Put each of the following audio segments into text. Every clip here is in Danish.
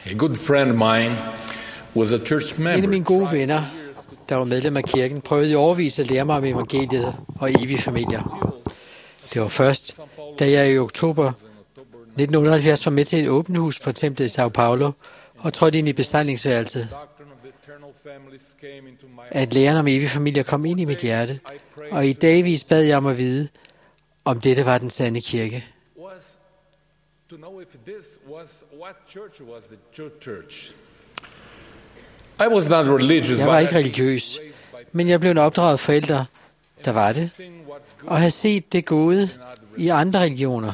A good friend of mine was a church member. En af mine gode venner, der var medlem af kirken, prøvede i årevis at lære mig om evangeliet og evige familier. Det var først, da jeg i oktober 1978 var med til et åbent hus for templet i São Paulo og trådte ind i besejlingsværelset, at læren om evige familier kom ind i mit hjerte, og i dagvis bad jeg om at vide, om dette var den sande kirke. Jeg var ikke religiøs, men jeg blev opdraget af forældre, der var det, og havde set det gode i andre religioner.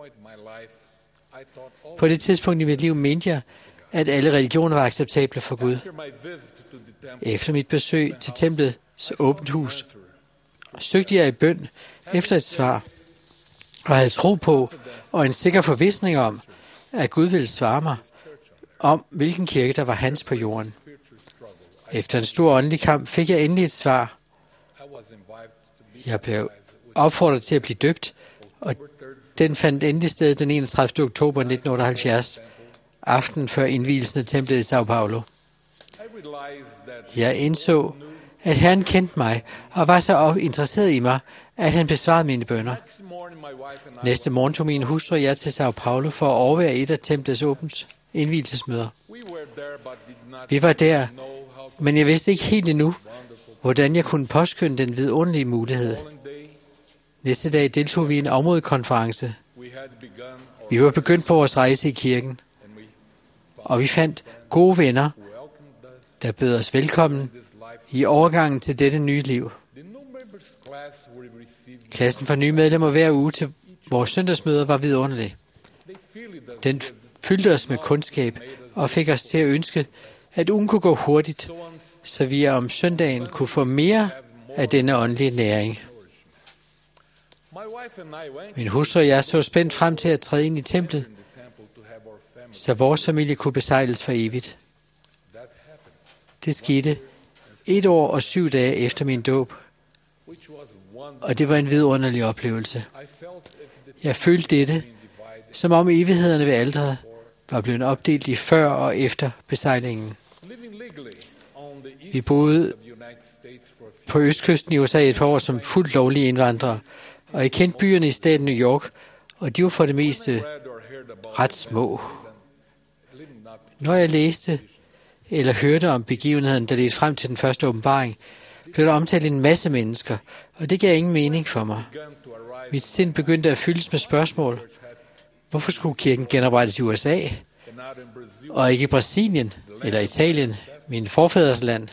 På det tidspunkt i mit liv mente jeg, at alle religioner var acceptable for Gud. Efter mit besøg til templets åbent hus, søgte jeg i bøn efter et svar, og havde tro på og en sikker forvisning om, at Gud ville svare mig om, hvilken kirke der var hans på jorden. Efter en stor åndelig kamp fik jeg endelig et svar. Jeg blev opfordret til at blive døbt, og den fandt endelig sted den 31. oktober 1978, aftenen før indvielsen af templet i São Paulo. Jeg indså, at Herren kendte mig og var så interesseret i mig, at han besvarede mine bønner. Næste morgen tog min hustru og jeg til São Paulo for at overvære et af templets åbent indvielsesmøder. Vi var der, men jeg vidste ikke helt endnu, hvordan jeg kunne påskynde den vidunderlige mulighed. Næste dag deltog vi i en områdekonference. Vi var begyndt på vores rejse i kirken, og vi fandt gode venner, der bød os velkommen i overgangen til dette nye liv. Klassen for nye medlemmer hver uge til vores søndagsmøder var vidunderlig. Den fyldte os med kundskab og fik os til at ønske, at ugen kunne gå hurtigt, så vi om søndagen kunne få mere af denne åndelige næring. Min hustru og jeg så spændt frem til at træde ind i templet, så vores familie kunne besejles for evigt. Det skete 1 år og 7 dage efter min dåb, og det var en vidunderlig oplevelse. Jeg følte dette, som om evighederne ved alteret var blevet opdelt i før og efter besejlingen. Vi boede på østkysten i USA et par år som fuldt lovlige indvandrere, og jeg kendte byerne i staten New York, og de var for det meste ret små. Når jeg læste eller hørte om begivenheden, der ledte frem til den første åbenbaring, blev der omtalt en masse mennesker, og det gav ingen mening for mig. Mit sind begyndte at fyldes med spørgsmål. Hvorfor skulle kirken genoprettes i USA, og ikke i Brasilien eller Italien, min forfædres land?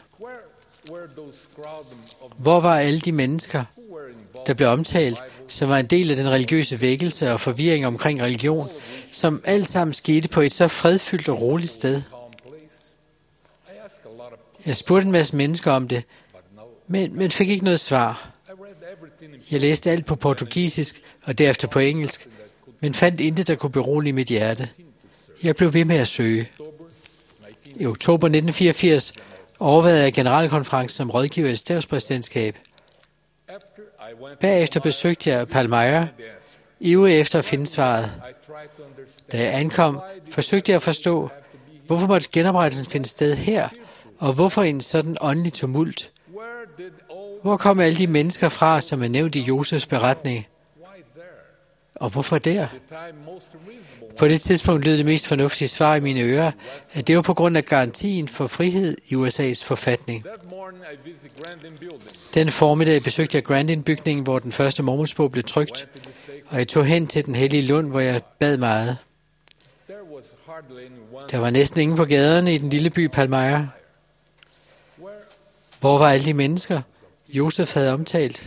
Hvor var alle de mennesker, der blev omtalt, som var en del af den religiøse vækkelse og forvirring omkring religion, som alt sammen skete på et så fredfyldt og roligt sted? Jeg spurgte en masse mennesker om det, men fik ikke noget svar. Jeg læste alt på portugisisk og derefter på engelsk, men fandt intet, der kunne berolige mit hjerte. Jeg blev ved med at søge. I oktober 1984 overvejede jeg generalkonferencen som rådgiver i stavspræsidentskab. Bagefter besøgte jeg Palmyra, ivrig efter at finde svaret. Da jeg ankom, forsøgte jeg at forstå, hvorfor måtte genoprettelsen finde sted her, og hvorfor en sådan åndelig tumult? Hvor kom alle de mennesker fra, som er nævnt i Josefs beretning? Og hvorfor der? På det tidspunkt lød det mest fornuftige svar i mine ører, at det var på grund af garantien for frihed i USA's forfatning. Den formiddag besøgte jeg Grandin-bygningen, hvor den første mormonsbog blev trykt, og jeg tog hen til den hellige lund, hvor jeg bad meget. Der var næsten ingen på gaderne i den lille by Palmyra. Hvor var alle de mennesker, Josef havde omtalt?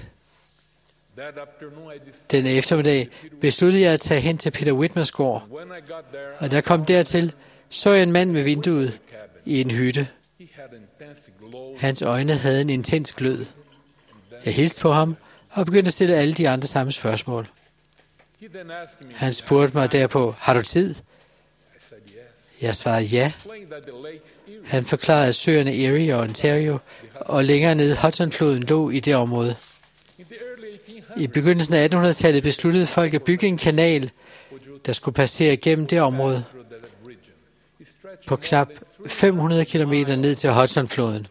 Den eftermiddag besluttede jeg at tage hen til Peter Whitmers gård, og da jeg kom dertil, så jeg en mand ved vinduet i en hytte. Hans øjne havde en intens glød. Jeg hilste på ham og begyndte at stille alle de andre samme spørgsmål. Han spurgte mig derpå, har du tid? Jeg svarede ja. Han forklarede, at søerne Erie og Ontario og længere ned Hudsonfloden lå i det område. I begyndelsen af 1800-tallet besluttede folk at bygge en kanal, der skulle passere gennem det område. på knap 500 kilometer ned til Hudsonfloden.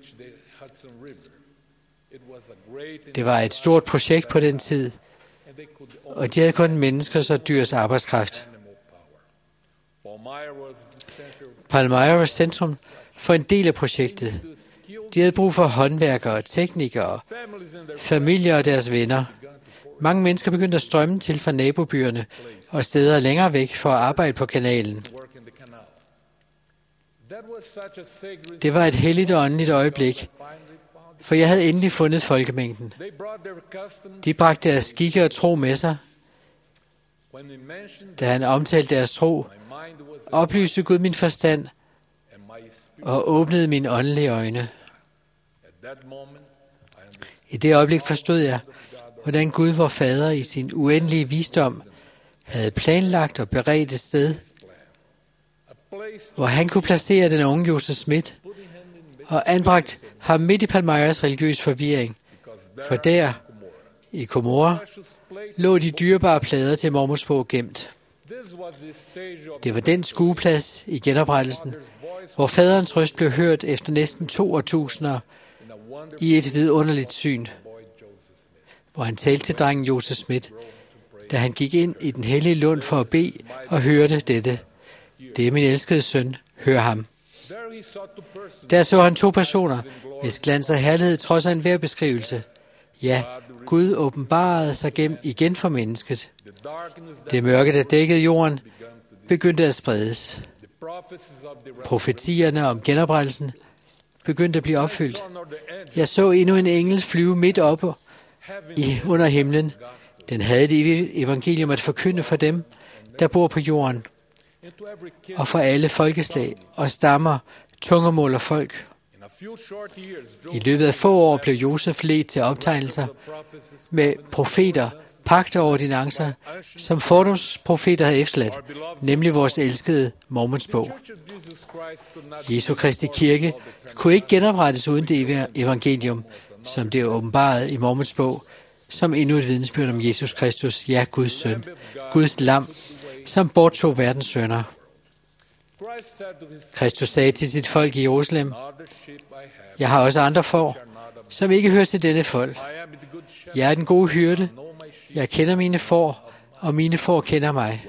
Det var et stort projekt på den tid, og de havde kun menneskers og dyrs arbejdskraft. Palmyra var centrum for en del af projektet. De havde brug for håndværkere, teknikere, familier og deres venner. Mange mennesker begyndte at strømme til fra nabobyerne og steder længere væk for at arbejde på kanalen. Det var et helligt og åndeligt øjeblik, for jeg havde endelig fundet folkemængden. De bragte deres skikke og tro med sig. Da han omtalte deres tro, oplyste Gud min forstand og åbnede mine åndelige øjne. I det øjeblik forstod jeg, hvordan Gud, vor Fader, i sin uendelige visdom havde planlagt og beredt et sted, hvor han kunne placere den unge Joseph Smith og anbragt ham midt i Palmyras religiøs forvirring. For der, i Gomorra, lå de dyrebare plader til Mormons bog gemt. Det var den skueplads i genoprettelsen, hvor faderens røst blev hørt efter næsten 2 årtusinder i et vidunderligt syn, hvor han talte til drengen Joseph Smith, da han gik ind i den hellige lund for at bede og hørte dette. Det er min elskede søn, hør ham. Der så han 2 personer, hvis glans og herlighed trods af enhver beskrivelse. Ja, Gud åbenbarede sig igen for mennesket. Det mørke, der dækkede jorden, begyndte at spredes. Profetierne om genoprettelsen begyndte at blive opfyldt. Jeg så endnu en engel flyve midt oppe under himlen. Den havde det evangelium at forkynde for dem, der bor på jorden, og for alle folkeslag og stammer, tungemål og folk. I løbet af få år blev Josef ledt til optegnelser med profeter, pagter og ordinancer, som fordomsprofeter havde efterladt, nemlig vores elskede Mormons bog. Jesu Kristi kirke kunne ikke genoprettes uden det evangelium, som det er åbenbaret i Mormons bog, som endnu et vidnesbyrd om Jesus Kristus, ja, Guds søn, Guds lam, som borttog verdens synder. Kristus sagde til sit folk i Jerusalem, jeg har også andre får, som ikke hører til denne folk. Jeg er den gode hyrde, jeg kender mine får, og mine får kender mig.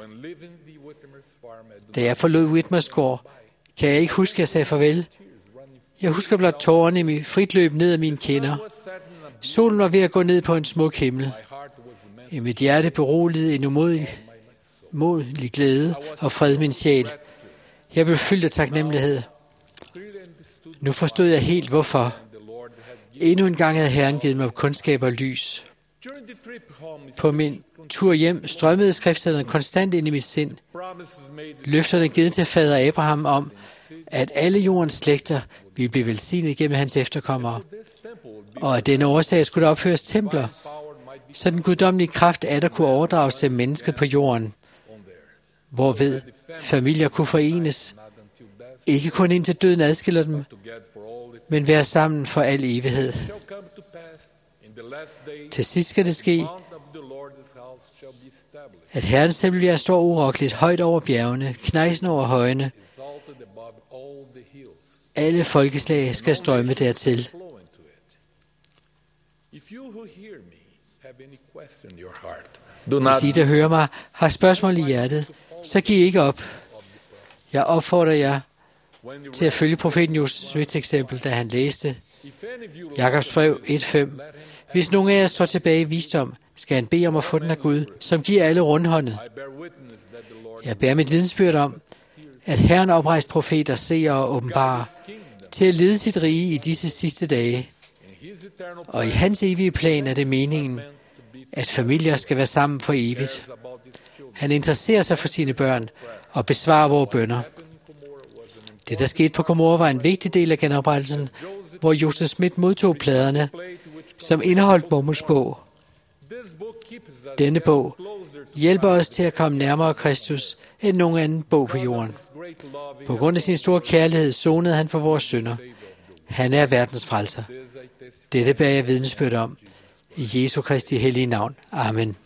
Da jeg forlod Whitmers gård, kan jeg ikke huske, at jeg sagde farvel. Jeg husker blot tårerne i mit frit løb ned ad mine kinder. Solen var ved at gå ned på en smuk himmel. I mit hjerte beroligede en umådelig glæde og fred min sjæl. Jeg blev fyldt af taknemmelighed. Nu forstod jeg helt, hvorfor. Endnu en gang havde Herren givet mig kundskab og lys. På min tur hjem strømmede skriftstederne konstant ind i mit sind. Løfterne givet til fader Abraham om, at alle jordens slægter ville blive velsignet gennem hans efterkommere, og at denne årsag skulle der opføres templer, så den guddommelige kraft atter kunne overdrages til mennesket på jorden, hvorved familier kunne forenes, ikke kun indtil døden adskiller dem, men være sammen for al evighed. Til sidst skal det ske, at Herrens tempel står urokkeligt højt over bjergene, knejsen over højene. Alle folkeslag skal strømme dertil. Hvis I, der hører mig, har spørgsmål i hjertet, så giv ikke op. Jeg opfordrer jer til at følge profeten Joseph Smiths eksempel, da han læste Jakobs brev 1:5. Hvis nogen af jer står tilbage i visdom, skal han bede om at få den af Gud, som giver alle rundhåndet. Jeg bærer mit vidensbyrd om, at Herren oprejst profeter, seere og åbenbarer til at lede sit rige i disse sidste dage. Og i hans evige plan er det meningen, at familier skal være sammen for evigt. Han interesserer sig for sine børn og besvarer vores bønner. Det, der skete på Gomorra, var en vigtig del af genoprettelsen, hvor Joseph Smith modtog pladerne, som indeholdt Mormons bog. Denne bog hjælper os til at komme nærmere Kristus end nogen anden bog på jorden. På grund af sin store kærlighed sonede han for vores synder. Han er verdens frelser. Dette bærer jeg vidnesbyrd om. I Jesu Kristi hellige navn. Amen.